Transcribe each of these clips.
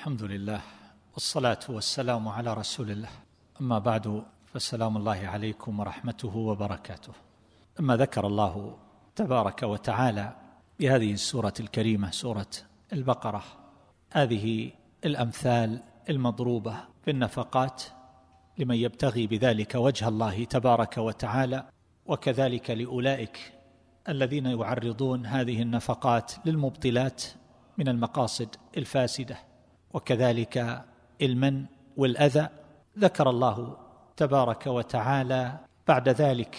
الحمد لله والصلاة والسلام على رسول الله، أما بعد فالسلام الله عليكم ورحمته وبركاته. أما ذكر الله تبارك وتعالى بهذه السورة الكريمة سورة البقرة هذه الأمثال المضروبة في النفقات لمن يبتغي بذلك وجه الله تبارك وتعالى، وكذلك لأولئك الذين يعرضون هذه النفقات للمبطلات من المقاصد الفاسدة، وكذلك المن والأذى. ذكر الله تبارك وتعالى بعد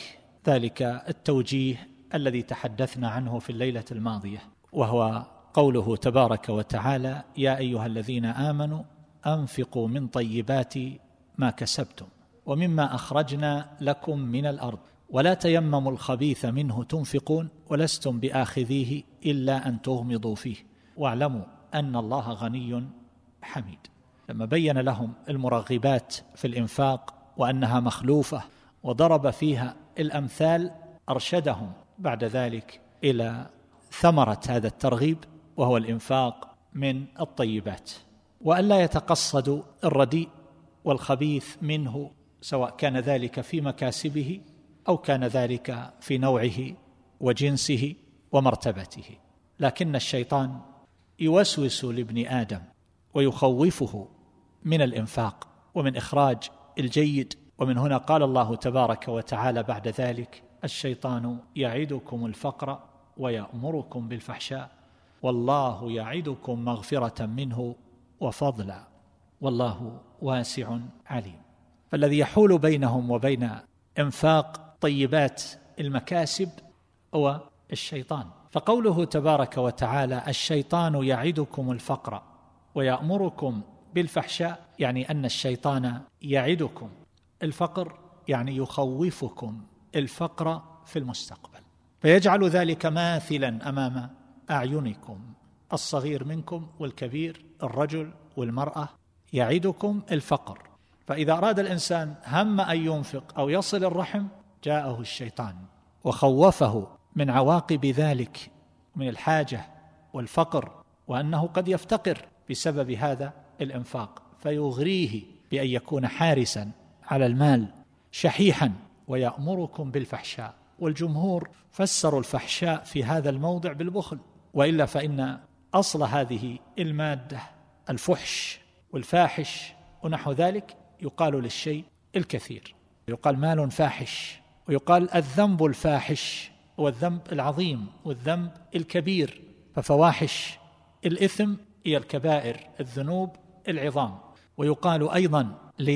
ذلك التوجيه الذي تحدثنا عنه في الليلة الماضية، وهو قوله تبارك وتعالى: يا أيها الذين آمنوا أنفقوا من طيبات ما كسبتم ومما أخرجنا لكم من الأرض ولا تيمموا الخبيث منه تنفقون ولستم بآخذيه إلا أن تغمضوا فيه واعلموا أن الله غني حميد. لما بين لهم المرغبات في الإنفاق وأنها مخلوفة وضرب فيها الأمثال، أرشدهم بعد ذلك إلى ثمرة هذا الترغيب، وهو الإنفاق من الطيبات، وأن لا يتقصدوا الرديء والخبيث منه، سواء كان ذلك في مكاسبه أو كان ذلك في نوعه وجنسه ومرتبته. لكن الشيطان يوسوس لابن آدم ويخوفه من الإنفاق ومن إخراج الجيد، ومن هنا قال الله تبارك وتعالى بعد ذلك: الشيطان يعدكم الفقر ويأمركم بالفحشاء والله يعدكم مغفرة منه وفضلا والله واسع عليم. فالذي يحول بينهم وبين إنفاق طيبات المكاسب هو الشيطان. فقوله تبارك وتعالى: الشيطان يعدكم الفقر ويأمركم بالفحشاء، يعني أن الشيطان يعدكم الفقر، يعني يخوفكم الفقر في المستقبل، فيجعل ذلك ماثلا أمام أعينكم، الصغير منكم والكبير، الرجل والمرأة، يعدكم الفقر. فإذا أراد الإنسان هم أن ينفق أو يصل الرحم جاءه الشيطان وخوفه من عواقب ذلك، من الحاجة والفقر، وأنه قد يفتقر بسبب هذا الإنفاق، فيغريه بأن يكون حارسا على المال شحيحا. ويأمركم بالفحشاء، والجمهور فسروا الفحشاء في هذا الموضع بالبخل، وإلا فإن أصل هذه المادة الفحش والفاحش ونحو ذلك، يقال للشيء الكثير، يقال مال فاحش، ويقال الذنب الفاحش والذنب العظيم والذنب الكبير. ففواحش الإثم هي الكبائر، الذنوب العظام. ويقال أيضا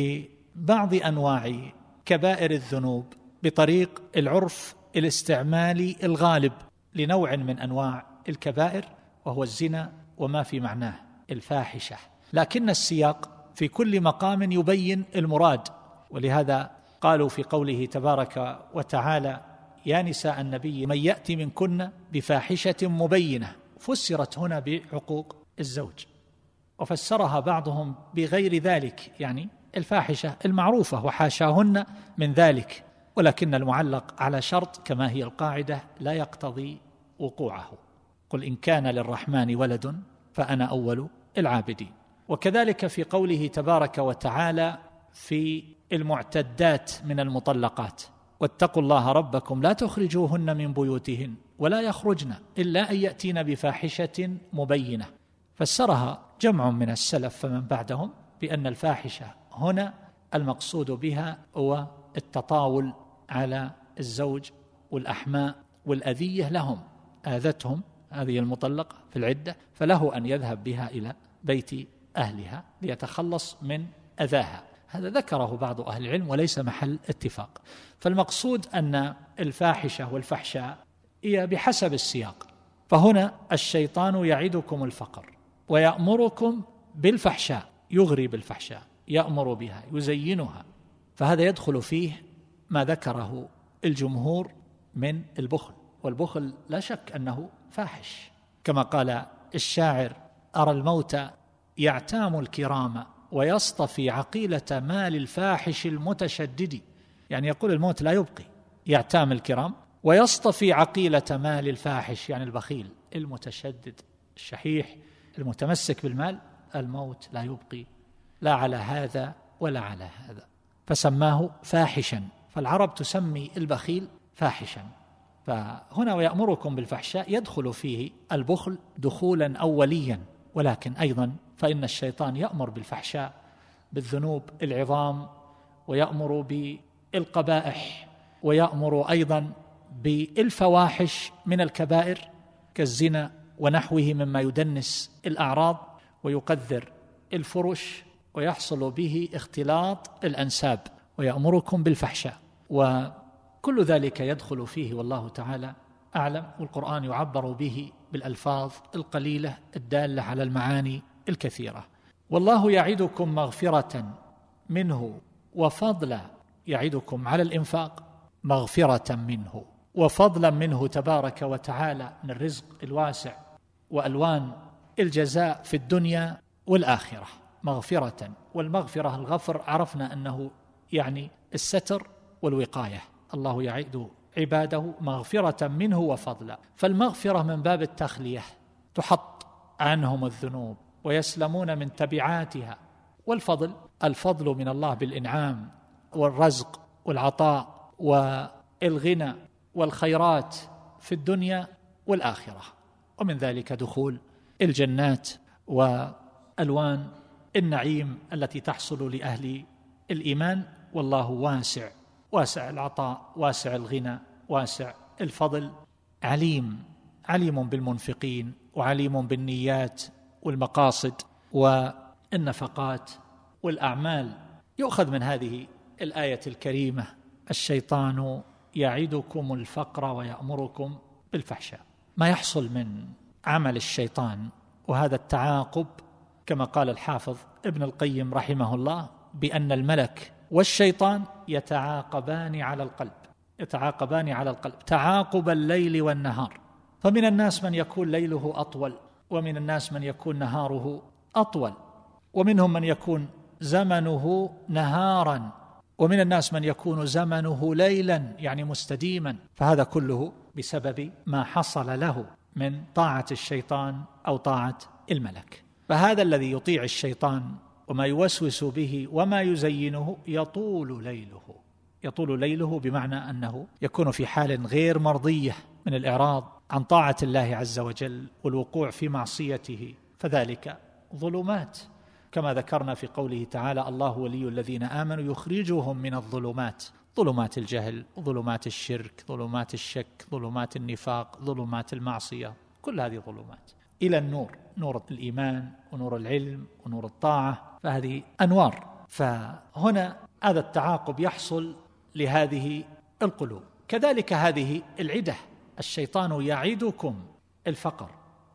لبعض أنواع كبائر الذنوب بطريق العرف الاستعمالي الغالب لنوع من أنواع الكبائر، وهو الزنا وما في معناه الفاحشة. لكن السياق في كل مقام يبين المراد، ولهذا قالوا في قوله تبارك وتعالى: يا نساء النبي من يأتي منكن بفاحشة مبينة، فسرت هنا بعقوق الزوج، وفسرها بعضهم بغير ذلك، يعني الفاحشة المعروفة وحاشاهن من ذلك، ولكن المعلق على شرط كما هي القاعدة لا يقتضي وقوعه. قل إن كان للرحمن ولد فأنا أول العابدين. وكذلك في قوله تبارك وتعالى في المعتدات من المطلقات: واتقوا الله ربكم لا تخرجوهن من بيوتهن ولا يخرجن إلا أن يأتين بفاحشة مبينة. فسرها جمع من السلف فمن بعدهم بأن الفاحشة هنا المقصود بها هو التطاول على الزوج والأحماء والأذية لهم، آذتهم هذه المطلقة في العدة، فله أن يذهب بها إلى بيت أهلها ليتخلص من أذاها. هذا ذكره بعض أهل العلم وليس محل اتفاق. فالمقصود أن الفاحشة والفحشاء هي بحسب السياق. فهنا الشيطان يعدكم الفقر ويأمركم بالفحشاء، يغري بالفحشاء، يأمر بها، يزينها، فهذا يدخل فيه ما ذكره الجمهور من البخل، والبخل لا شك أنه فاحش، كما قال الشاعر: أرى الموت يعتام الكرام ويصطفي عقيلة مال الفاحش المتشدد، يعني يقول الموت لا يبقي، يعتام الكرام ويصطفي عقيلة مال الفاحش، يعني البخيل المتشدد الشحيح المتمسك بالمال، الموت لا يبقي لا على هذا ولا على هذا، فسماه فاحشا. فالعرب تسمي البخيل فاحشا. فهنا ويأمركم بالفحشاء يدخل فيه البخل دخولا أوليا، ولكن أيضا فإن الشيطان يأمر بالفحشاء، بالذنوب العظام، ويأمر بالقبائح، ويأمر أيضا بالفواحش من الكبائر كالزنا ونحوه مما يدنس الأعراض ويقذر الفرش ويحصل به اختلاط الأنساب، ويأمركم بالفحشاء، وكل ذلك يدخل فيه والله تعالى أعلم. والقرآن يعبر به بالألفاظ القليلة الدالة على المعاني الكثيرة. والله يعدكم مغفرة منه وفضلا، يعدكم على الإنفاق مغفرة منه وفضلا منه تبارك وتعالى من الرزق الواسع وألوان الجزاء في الدنيا والآخرة. مغفرة، والمغفرة الغفر عرفنا أنه يعني الستر والوقاية. الله يعد عباده مغفرة منه وفضلا، فالمغفرة من باب التخلية، تحط عنهم الذنوب ويسلمون من تبعاتها. والفضل، الفضل من الله بالإنعام والرزق والعطاء والغنى والخيرات في الدنيا والآخرة، ومن ذلك دخول الجنات وألوان النعيم التي تحصل لأهل الإيمان. والله واسع، واسع العطاء، واسع الغنى، واسع الفضل، عليم، عليم بالمنفقين، وعليم بالنيات والمقاصد والنفقات والأعمال. يؤخذ من هذه الآية الكريمة الشيطان يعدكم الفقر ويأمركم بالفحشاء. ما يحصل من عمل الشيطان وهذا التعاقب، كما قال الحافظ ابن القيم رحمه الله بأن الملك والشيطان يتعاقبان على القلب، يتعاقبان على القلب تعاقب الليل والنهار. فمن الناس من يكون ليله أطول، ومن الناس من يكون نهاره أطول، ومنهم من يكون زمنه نهارا، ومن الناس من يكون زمنه ليلا يعني مستديما. فهذا كله بسبب ما حصل له من طاعة الشيطان أو طاعة الملك. فهذا الذي يطيع الشيطان وما يوسوس به وما يزينه يطول ليله، يطول ليله بمعنى أنه يكون في حال غير مرضية من الإعراض عن طاعة الله عز وجل والوقوع في معصيته، فذلك ظلمات، كما ذكرنا في قوله تعالى: الله ولي الذين آمنوا يخرجهم من الظلمات، ظلمات الجهل، ظلمات الشرك، ظلمات الشك، ظلمات النفاق، ظلمات المعصية، كل هذه ظلمات، إلى النور، نور الإيمان ونور العلم ونور الطاعة، فهذه أنوار. فهنا هذا التعاقب يحصل لهذه القلوب. كذلك هذه العدة، الشيطان يعدكم الفقر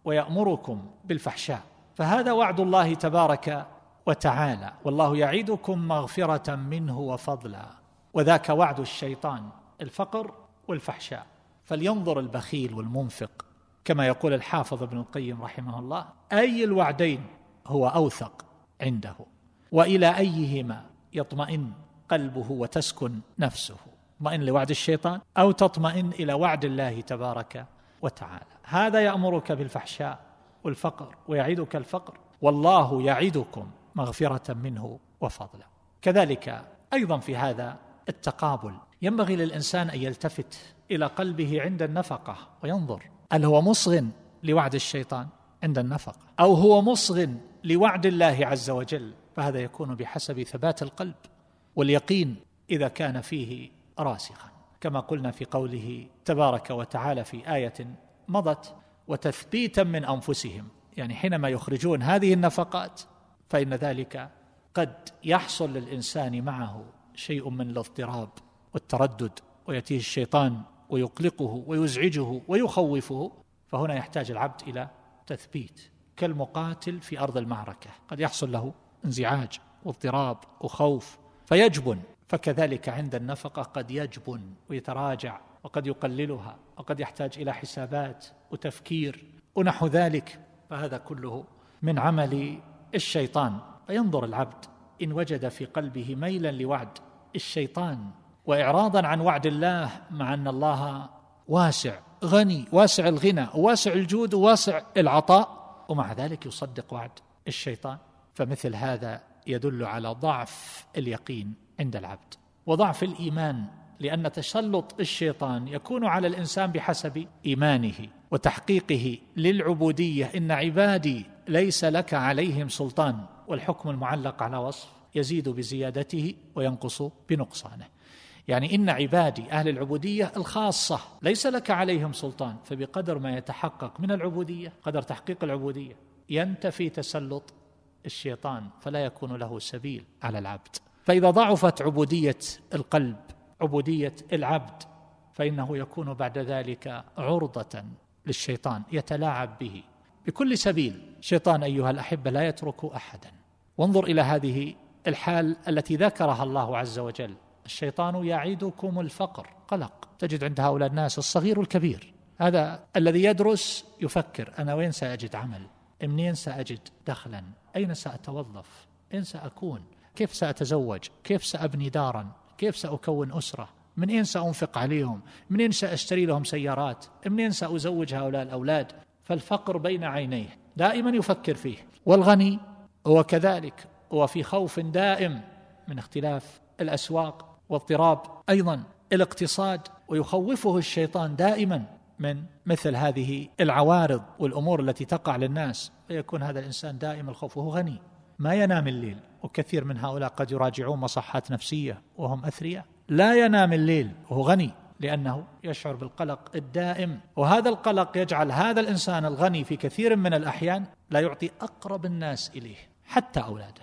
ويأمركم بالفحشاء، فهذا وعد الله تبارك وتعالى، والله يعدكم مغفرة منه وفضلا، وذاك وعد الشيطان الفقر والفحشاء. فلينظر البخيل والمنفق كما يقول الحافظ ابن القيم رحمه الله: أي الوعدين هو أوثق عنده، وإلى أيهما يطمئن قلبه وتسكن نفسه، اطمئن لوعد الشيطان أو تطمئن إلى وعد الله تبارك وتعالى. هذا يأمرك بالفحشاء والفقر ويعدك الفقر، والله يعدكم مغفرة منه وفضلا. كذلك أيضا في هذا التقابل ينبغي للإنسان أن يلتفت إلى قلبه عند النفقة وينظر: هل هو مصغ لوعد الشيطان عند النفقة، أو هو مصغ لوعد الله عز وجل؟ فهذا يكون بحسب ثبات القلب واليقين إذا كان فيه راسخا، كما قلنا في قوله تبارك وتعالى في آية مضت: وتثبيتا من أنفسهم، يعني حينما يخرجون هذه النفقات فإن ذلك قد يحصل للإنسان معه شيء من الاضطراب والتردد، ويأتيه الشيطان ويقلقه ويزعجه ويخوفه، فهنا يحتاج العبد إلى تثبيت، كالمقاتل في أرض المعركة قد يحصل له انزعاج واضطراب وخوف فيجبن، فكذلك عند النفقة قد يجبن ويتراجع وقد يقللها وقد يحتاج إلى حسابات وتفكير ونحو ذلك، فهذا كله من عمل الشيطان. فينظر العبد إن وجد في قلبه ميلا لوعد الشيطان وإعراضا عن وعد الله، مع أن الله واسع غني، واسع الغنى وواسع الجود وواسع العطاء، ومع ذلك يصدق وعد الشيطان، فمثل هذا يدل على ضعف اليقين عند العبد وضعف الإيمان، لأن تسلط الشيطان يكون على الإنسان بحسب إيمانه وتحقيقه للعبودية. إن عبادي ليس لك عليهم سلطان، والحكم المعلق على وصف يزيد بزيادته وينقص بنقصانه. يعني إن عبادي أهل العبودية الخاصة ليس لك عليهم سلطان، فبقدر ما يتحقق من العبودية، قدر تحقيق العبودية، ينتفي تسلط الشيطان فلا يكون له سبيل على العبد. فإذا ضعفت عبودية القلب، عبودية العبد، فإنه يكون بعد ذلك عرضة للشيطان يتلاعب به بكل سبيل. الشيطان أيها الأحبة لا يترك أحدا. وانظر إلى هذه الحال التي ذكرها الله عز وجل: الشيطان يعدكم الفقر. قلق تجد عند هؤلاء الناس الصغير والكبير، هذا الذي يدرس يفكر: أنا وين سأجد عمل؟ منين سأجد دخلا؟ أين سأتوظف؟ أين سأكون؟ كيف سأتزوج؟ كيف سأبني دارا؟ كيف سأكون أسرة؟ من أين سأنفق عليهم؟ من أين سأشتري لهم سيارات؟ من أين سأزوج هؤلاء الأولاد؟ فالفقر بين عينيه دائما يفكر فيه. والغني هو كذلك، هو في خوف دائم من اختلاف الأسواق واضطراب أيضا الاقتصاد، ويخوفه الشيطان دائما من مثل هذه العوارض والأمور التي تقع للناس، فيكون هذا الإنسان دائم الخوف. وهو غني ما ينام الليل، وكثير من هؤلاء قد يراجعون مصحات نفسية وهم أثرياء، لا ينام الليل وهو غني، لأنه يشعر بالقلق الدائم. وهذا القلق يجعل هذا الإنسان الغني في كثير من الأحيان لا يعطي أقرب الناس إليه، حتى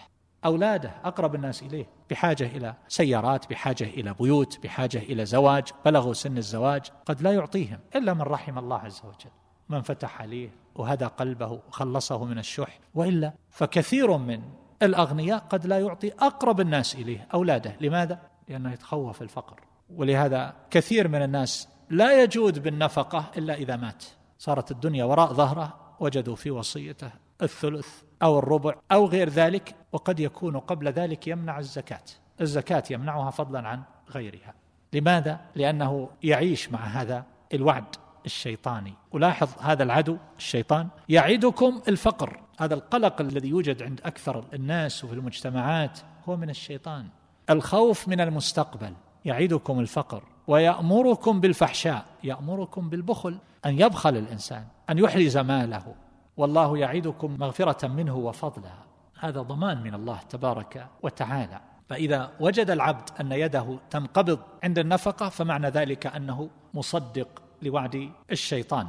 أولاده أقرب الناس إليه، بحاجة إلى سيارات، بحاجة إلى بيوت، بحاجة إلى زواج، بلغوا سن الزواج، قد لا يعطيهم إلا من رحم الله عز وجل، من فتح عليه وهدى قلبه وخلصه من الشح. وإلا فكثير من الأغنياء قد لا يعطي أقرب الناس إليه أولاده. لماذا؟ لأنه يتخوف الفقر. ولهذا كثير من الناس لا يجود بالنفقة إلا إذا مات، صارت الدنيا وراء ظهره، وجدوا في وصيته الثلث أو الربع أو غير ذلك، وقد يكون قبل ذلك يمنع الزكاة يمنعها فضلا عن غيرها. لماذا؟ لأنه يعيش مع هذا الوعد الشيطاني. ولاحظ هذا العدو الشيطان يعدكم الفقر، هذا القلق الذي يوجد عند أكثر الناس وفي المجتمعات هو من الشيطان. الخوف من المستقبل، يعدكم الفقر ويأمركم بالفحشاء، يأمركم بالبخل، أن يبخل الإنسان، أن يحرز ماله. والله يعدكم مغفرة منه وفضلا، هذا ضمان من الله تبارك وتعالى. فإذا وجد العبد أن يده تنقبض عند النفقة، فمعنى ذلك أنه مصدق لوعد الشيطان.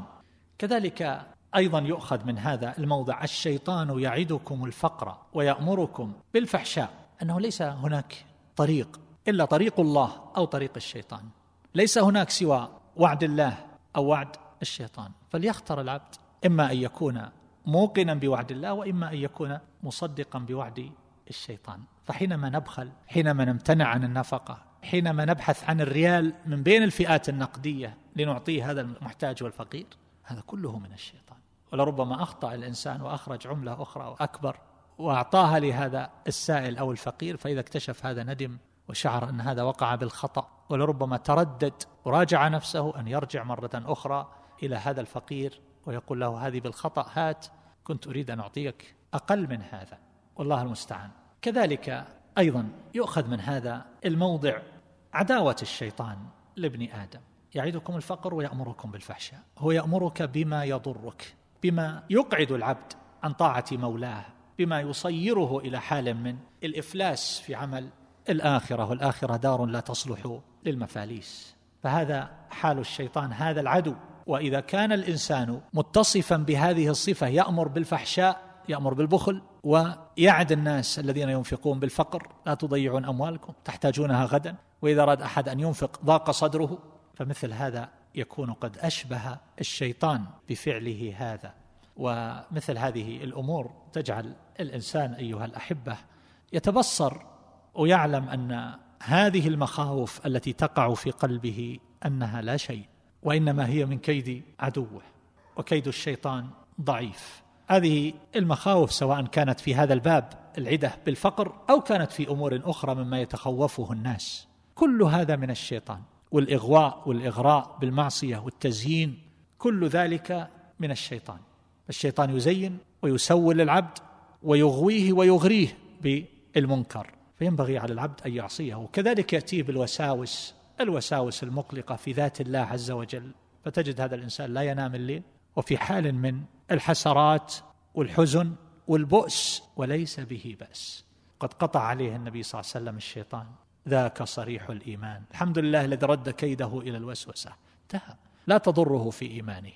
كذلك أيضا يؤخذ من هذا الموضع: الشيطان يعدكم الفقر ويأمركم بالفحشاء، أنه ليس هناك طريق إلا طريق الله أو طريق الشيطان، ليس هناك سوى وعد الله أو وعد الشيطان. فليختار العبد، إما أن يكون موقنا بوعد الله، وإما أن يكون مصدقا بوعد الشيطان. فحينما نبخل، حينما نمتنع عن النفقة، حينما نبحث عن الريال من بين الفئات النقدية لنعطيه هذا المحتاج والفقير، هذا كله من الشيطان. ولربما أخطأ الإنسان وأخرج عملة أخرى أكبر وأعطاها لهذا السائل أو الفقير، فإذا اكتشف هذا ندم وشعر أن هذا وقع بالخطأ، ولربما تردد وراجع نفسه أن يرجع مرة أخرى إلى هذا الفقير ويقول له: هذه بالخطأ، هات، كنت أريد أن أعطيك أقل من هذا. والله المستعان. كذلك أيضا يؤخذ من هذا الموضع عداوة الشيطان لابن آدم. يعدكم الفقر ويأمركم بالفحشاء، هو يأمرك بما يضرك، بما يقعد العبد عن طاعة مولاه، بما يصيره إلى حال من الإفلاس في عمل الآخرة، والآخرة دار لا تصلح للمفاليس. فهذا حال الشيطان، هذا العدو. وإذا كان الإنسان متصفا بهذه الصفة، يأمر بالفحشاء، يأمر بالبخل، ويعد الناس الذين ينفقون بالفقر: لا تضيعون أموالكم تحتاجونها غدا، وإذا أراد أحد أن ينفق ضاق صدره، فمثل هذا يكون قد أشبه الشيطان بفعله هذا. ومثل هذه الأمور تجعل الإنسان أيها الأحبة يتبصر ويعلم أن هذه المخاوف التي تقع في قلبه أنها لا شيء، وإنما هي من كيد عدوه، وكيد الشيطان ضعيف. هذه المخاوف سواء كانت في هذا الباب العدة بالفقر، أو كانت في أمور أخرى مما يتخوفه الناس، كل هذا من الشيطان. والإغواء والإغراء بالمعصية والتزيين، كل ذلك من الشيطان. الشيطان يزين ويسول للعبد ويغويه ويغريه بالمنكر، فينبغي على العبد أن يعصيه. وكذلك يأتيه الوساوس المقلقة في ذات الله عز وجل، فتجد هذا الإنسان لا ينام الليل وفي حال من الحسرات والحزن والبؤس وليس به بأس. قد قطع عليه النبي صلى الله عليه وسلم الشيطان: ذاك صريح الإيمان، الحمد لله الذي رد كيده إلى الوسوسة، انتهى، لا تضره في إيمانه.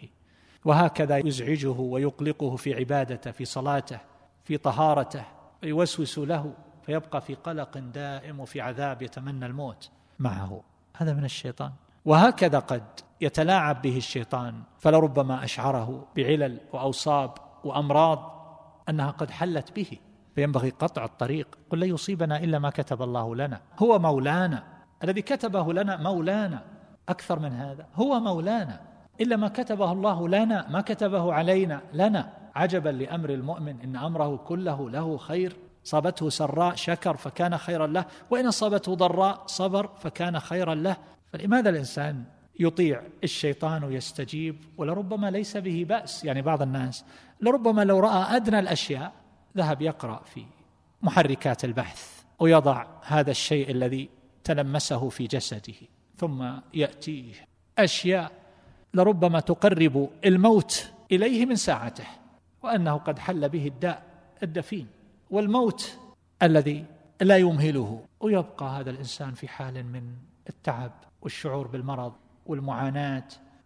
وهكذا يزعجه ويقلقه في عبادته، في صلاته، في طهارته، ويوسوس له فيبقى في قلق دائم وفي عذاب يتمنى الموت معه، هذا من الشيطان. وهكذا قد يتلاعب به الشيطان، فلربما أشعره بعلل وأوصاب وأمراض أنها قد حلت به، فينبغي قطع الطريق. قل لن يصيبنا إلا ما كتب الله لنا، هو مولانا الذي كتبه لنا، مولانا أكثر من هذا، هو مولانا، إلا ما كتبه الله لنا، ما كتبه علينا لنا. عجبا لأمر المؤمن إن أمره كله له خير، صابته سراء شكر فكان خيرا له، وإن أصابته ضراء صبر فكان خيرا له. فلماذا الإنسان يطيع الشيطان ويستجيب ولربما ليس به بأس؟ يعني بعض الناس لربما لو رأى أدنى الأشياء ذهب يقرأ في محركات البحث ويضع هذا الشيء الذي تلمسه في جسده، ثم يأتيه أشياء لربما تقرب الموت إليه من ساعته، وأنه قد حل به الداء الدفين والموت الذي لا يمهله، ويبقى هذا الإنسان في حال من التعب والشعور بالمرض والمعاناة،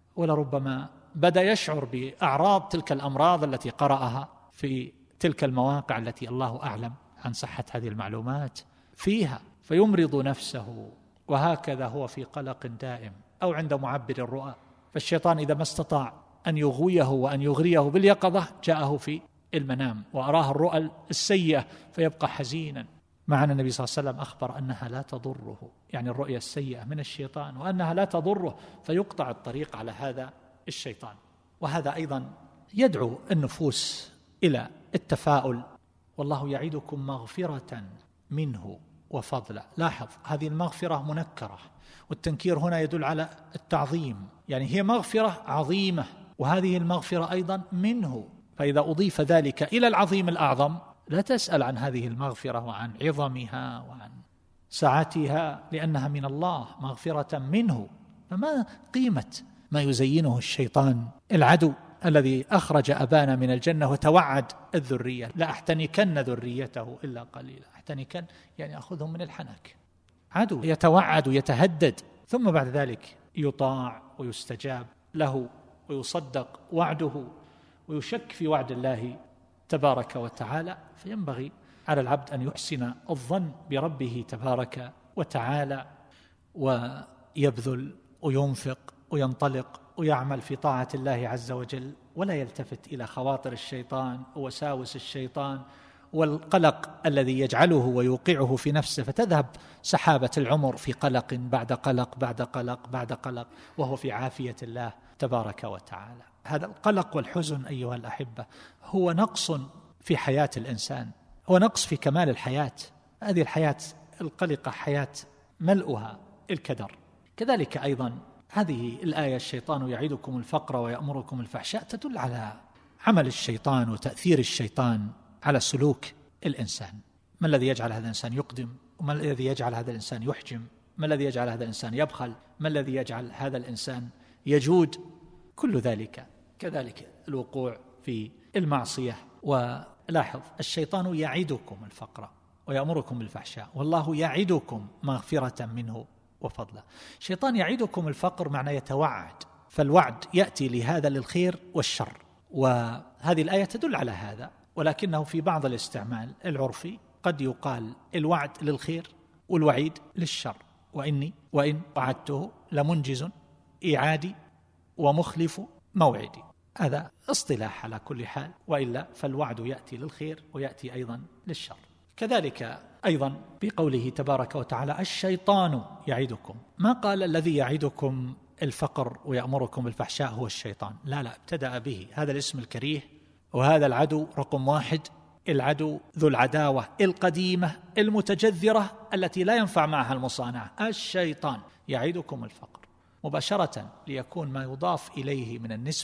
ولربما بدأ يشعر بأعراض تلك الأمراض التي قرأها في تلك المواقع التي الله أعلم عن صحة هذه المعلومات فيها، فيمرض نفسه. وهكذا هو في قلق دائم. أو عند معبر الرؤى، فالشيطان إذا ما استطاع أن يغويه وأن يغريه باليقظة جاءه في المنام وأراه الرؤى السيئة فيبقى حزينا، مع أن النبي صلى الله عليه وسلم أخبر أنها لا تضره، يعني الرؤيا السيئة من الشيطان، وأنها لا تضره، فيقطع الطريق على هذا الشيطان. وهذا أيضا يدعو النفوس إلى التفاؤل: والله يعدكم مغفرة منه وفضلا. لاحظ هذه المغفرة منكرة، والتنكير هنا يدل على التعظيم، يعني هي مغفرة عظيمة، وهذه المغفرة أيضا منه، فإذا أضيف ذلك إلى العظيم الأعظم لا تسأل عن هذه المغفرة وعن عظمها وعن سعتها، لأنها من الله، مغفرة منه. فما قيمة ما يزينه الشيطان العدو الذي أخرج أبانا من الجنة وتوعد الذرية: لا أحتنكن ذريته إلا قليلا. أحتنكن يعني أخذهم من الحنك، عدو يتوعد ويتهدد، ثم بعد ذلك يطاع ويستجاب له ويصدق وعده ويشك في وعد الله تبارك وتعالى. فينبغي على العبد أن يحسن الظن بربه تبارك وتعالى، ويبذل وينفق وينطلق ويعمل في طاعة الله عز وجل، ولا يلتفت إلى خواطر الشيطان ووساوس الشيطان والقلق الذي يجعله ويوقعه في نفسه، فتذهب سحابة العمر في قلق بعد قلق بعد قلق بعد قلق، وهو في عافية الله تبارك وتعالى. هذا القلق والحزن أيها الأحبة هو نقص في حياة الإنسان، هو نقص في كمال الحياة. هذه الحياة القلقة حياة ملؤها الكدر. كذلك أيضا هذه الآية: الشيطان يعدكم الفقر ويأمركم الفحشاء، تدل على عمل الشيطان وتأثير الشيطان على سلوك الإنسان. ما الذي يجعل هذا الإنسان يقدم؟ وما الذي يجعل هذا الإنسان يحجم؟ ما الذي يجعل هذا الإنسان يبخل؟ ما الذي يجعل هذا الإنسان يجود؟ كل ذلك كذلك الوقوع في المعصية. ولاحظ الشيطان يعدكم الفقر ويأمركم بالفحشاء، والله يعدكم مغفرة منه وفضلا. الشيطان يعدكم الفقر معناه يتوعد، فالوعد يأتي لهذا للخير والشر، وهذه الآية تدل على هذا، ولكنه في بعض الاستعمال العرفي قد يقال الوعد للخير والوعيد للشر. وإن وعدته لمنجز إيعادي ومخلف موعدي، هذا اصطلاح على كل حال، وإلا فالوعد يأتي للخير ويأتي أيضا للشر. كذلك أيضا بقوله تبارك وتعالى: الشيطان يعدكم، ما قال الذي يعدكم الفقر ويأمركم بالفحشاء هو الشيطان، لا، ابتدأ به، هذا الاسم الكريه، وهذا العدو رقم 1، العدو ذو العداوة القديمة المتجذرة التي لا ينفع معها المصانعة. الشيطان يعدكم الفقر مباشرة، ليكون ما يضاف إليه من النسبة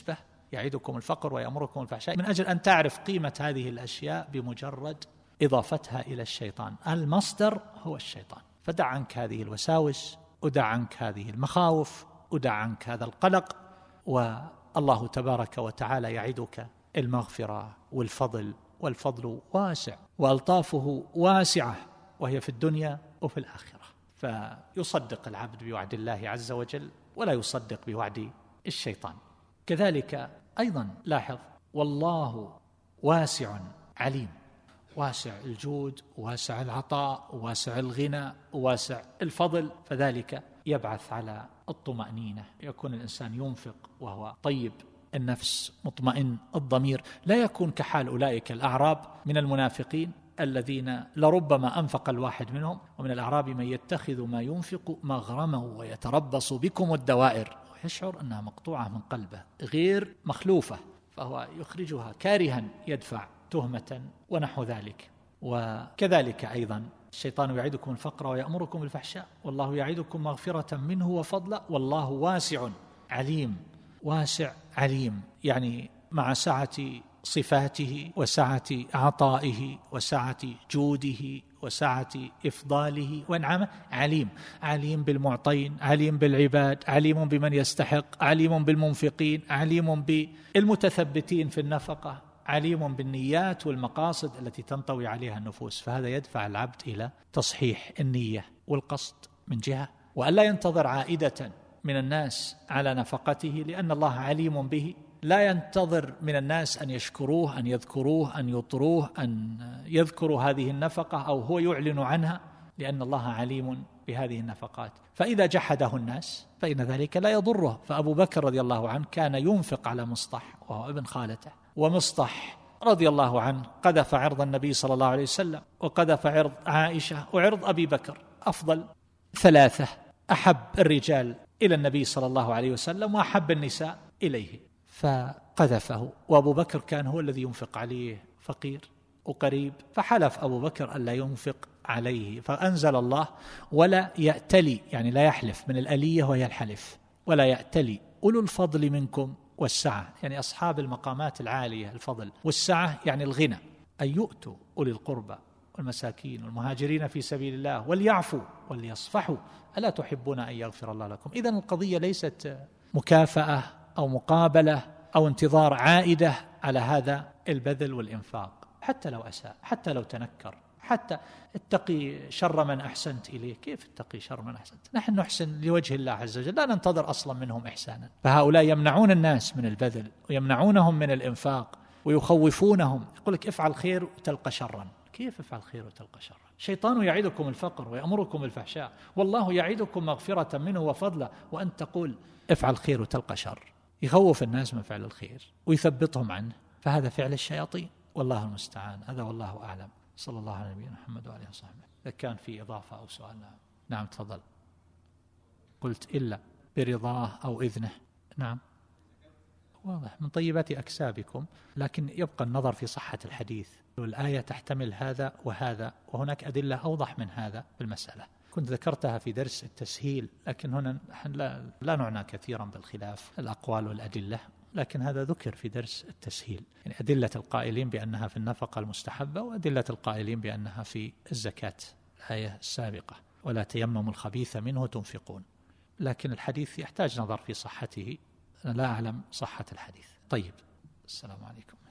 يعدكم الفقر ويأمركم الفحشاء، من أجل أن تعرف قيمة هذه الأشياء بمجرد إضافتها إلى الشيطان. المصدر هو الشيطان. فدع عنك هذه الوساوس، ودع عنك هذه المخاوف، ودع عنك هذا القلق، والله تبارك وتعالى يعدك المغفرة والفضل، والفضل واسع وألطافه واسعة، وهي في الدنيا وفي الآخرة. فيصدق العبد بوعد الله عز وجل ولا يصدق بوعد الشيطان. كذلك أيضا لاحظ، والله واسع عليم، واسع الجود، واسع العطاء، واسع الغنى، واسع الفضل، فذلك يبعث على الطمأنينة. يكون الإنسان ينفق وهو طيب النفس مطمئن الضمير، لا يكون كحال أولئك الأعراب من المنافقين الذين لربما أنفق الواحد منهم. ومن الأعراب من يتخذ ما ينفق مغرمه ويتربص بكم الدوائر، ويشعر أنها مقطوعة من قلبه غير مخلوفة، فهو يخرجها كارها يدفع تهمة ونحو ذلك. وكذلك أيضا الشيطان يعدكم الفقر ويأمركم بالفحشاء، والله يعدكم مغفرة منه وفضلا والله واسع عليم. واسع عليم يعني مع سعة صفاته وسعة عطائه وسعة جوده وسعة إفضاله وإنعامه، عليم. عليم بالمعطين، عليم بالعباد، عليم بمن يستحق، عليم بالمنفقين، عليم بالمتثبتين في النفقة، عليم بالنيات والمقاصد التي تنطوي عليها النفوس. فهذا يدفع العبد إلى تصحيح النية والقصد من جهة، وألا ينتظر عائدة من الناس على نفقته، لأن الله عليم به. لا ينتظر من الناس أن يشكروه، أن يذكروه، أن يطروه، أن يذكروا هذه النفقة أو هو يعلن عنها، لأن الله عليم بهذه النفقات. فإذا جحده الناس فإن ذلك لا يضره. فأبو بكر رضي الله عنه كان ينفق على مصطح وهو ابن خالته، ومصطح رضي الله عنه قذف عرض النبي صلى الله عليه وسلم، وقذف عرض عائشة وعرض أبي بكر، أفضل ثلاثة أحب الرجال إلى النبي صلى الله عليه وسلم وأحب النساء إليه، فقذفه. وأبو بكر كان هو الذي ينفق عليه، فقير وقريب، فحلف أبو بكر ألا ينفق عليه، فأنزل الله ولا يأتلي، يعني لا يحلف، من الألية وهي الحلف، ولا يأتلي أولو الفضل منكم والسعة، يعني أصحاب المقامات العالية، الفضل والسعة يعني الغنى، أن يؤتوا أولي القربى والمساكين والمهاجرين في سبيل الله وليعفوا وليصفحوا ألا تحبون أن يغفر الله لكم. إذن القضية ليست مكافأة أو مقابلة أو انتظار عائدة على هذا البذل والإنفاق، حتى لو أساء، حتى لو تنكر، حتى اتقي شر من أحسنت إليه. كيف اتقي شر من أحسنت؟ نحن نحسن لوجه الله عز وجل، لا ننتظر أصلا منهم إحسانا. فهؤلاء يمنعون الناس من البذل ويمنعونهم من الإنفاق ويخوفونهم، يقول لك افعل خير وتلقى شرا. كيف افعل خير وتلقى شرا؟ الشيطان يعدكم الفقر ويأمركم الفحشاء، والله يعدكم مغفرة منه وفضلا، وأن تقول افعل خير وتلقى شر. يخوف الناس من فعل الخير ويثبطهم عنه، فهذا فعل الشياطين، والله المستعان. هذا والله أعلم. صلى الله على نبينا محمد وعلى آله وصحبه. إذا كان في إضافة أو سؤال. نعم تفضل. قلت إلا برضاه أو إذنه. نعم واضح من طيبات أكسابكم، لكن يبقى النظر في صحة الحديث. الآية تحتمل هذا وهذا، وهناك أدلة أوضح من هذا في المسألة. كنت ذكرتها في درس التسهيل، لكن هنا لا نعنى كثيرا بالخلاف الأقوال والأدلة، لكن هذا ذكر في درس التسهيل، يعني أدلة القائلين بأنها في النفقة المستحبة، وأدلة القائلين بأنها في الزكاة، الآية السابقة ولا تيمموا الخبيث منه تنفقون. لكن الحديث يحتاج نظر في صحته، أنا لا أعلم صحة الحديث. طيب، السلام عليكم.